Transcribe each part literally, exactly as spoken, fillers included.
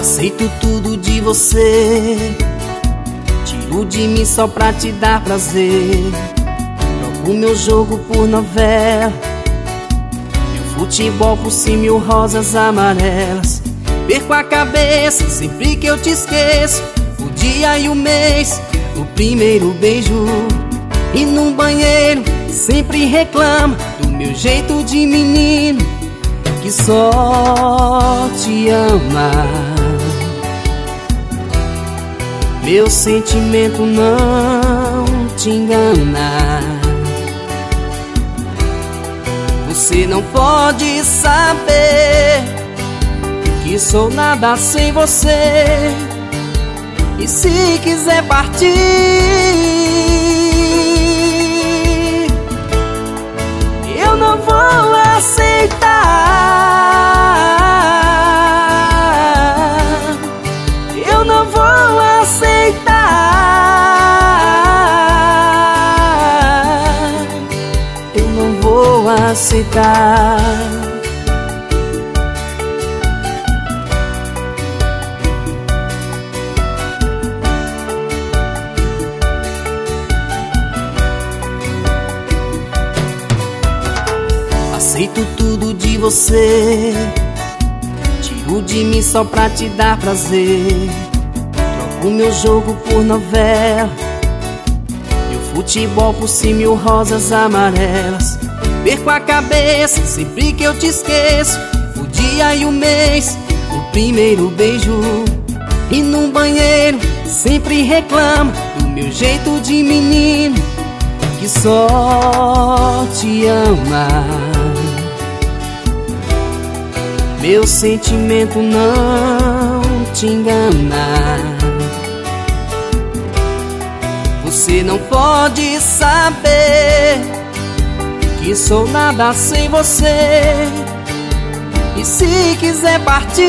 Aceito tudo de você, tiro de mim só pra te dar prazer. Troco meu jogo por novela, meu futebol por cem mil rosas amarelas. Perco a cabeça sempre que eu te esqueço, o dia e o mês, o primeiro beijo. E num banheiro sempre reclama do meu jeito de menino que só te ama. Meu sentimento não te engana. Você não pode saber que sou nada sem você. E se quiser partir, eu não vou aceitar. Eu não vou aceitar. Eu não vou aceitar. Aceito tudo de você, tiro de mim só pra te dar prazer. Troco meu jogo por novela, meu futebol por cem mil rosas amarelas. Perco a cabeça sempre que eu te esqueço, o dia e o mês, o primeiro beijo. E num banheiro sempre reclama do meu jeito de menino que só te ama. Meu sentimento não te engana. Você não pode saber que sou nada sem você. E se quiser partir,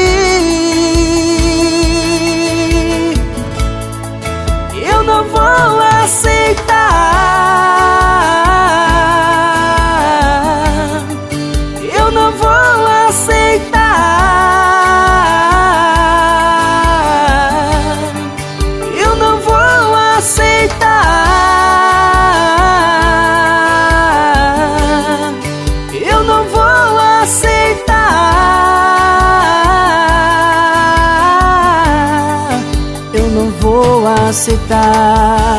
eu não vou aceitar. Eu não vou aceitar. Eu não vou aceitar. Eu não vou aceitar. Eu não vou aceitar.